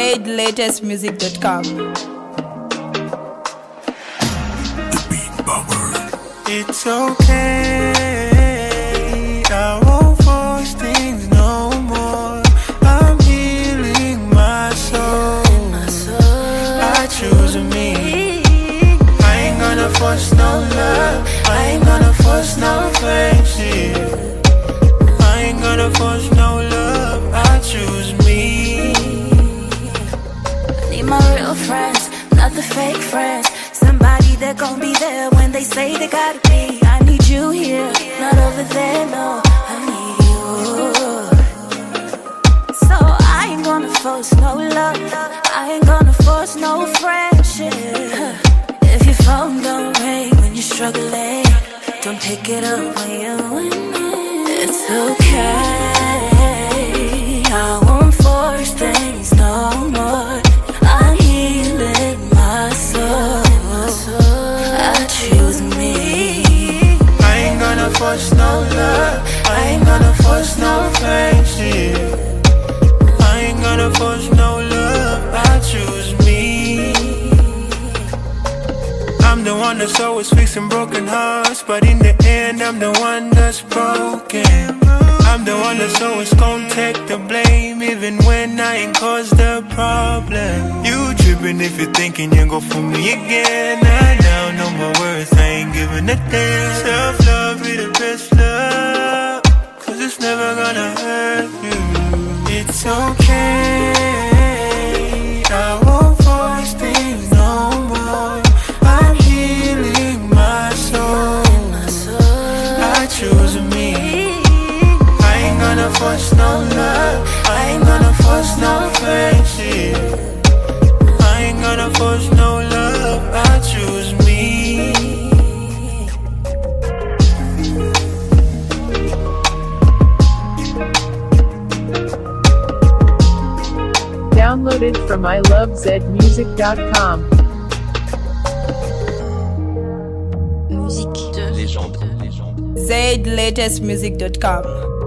ZLatestmusic.com. It's okay, I won't force things no more. I'm healing my soul. I choose me. I ain't gonna force no love. I ain't gonna force no friendship. I ain't gonna force no love. I choose me. Need my real friends, not the fake friends. Somebody that gon' be there when they say they gotta be. I need you here, not over there, no. I need you. So I ain't gonna force no love. I ain't gonna force no friendship. If your phone don't ring when you're struggling, don't pick it up when you're winning. It's okay, I won't force things no more. I'm healing my soul. I choose me. I ain't gonna force no love. I ain't gonna force no friendship. I ain't gonna force no love. I choose me. I'm the one that's always fixing broken hearts, but in the end I'm the one that's broken. I'm the one that's always gon' take the blame, even when I ain't caused the problem. You trippin' if you're thinking you go for me again. I now know my worth, I ain't giving a damn. Self-love be the best love, cause it's never gonna hurt you. It's okay, I won't force things no more. I'm healing my soul. I choose me. I ain't gonna force no love. I ain't gonna force no friendship. I ain't gonna force no love. I choose me. Downloaded from ilovezmusic.com. ZLatestmusic.com.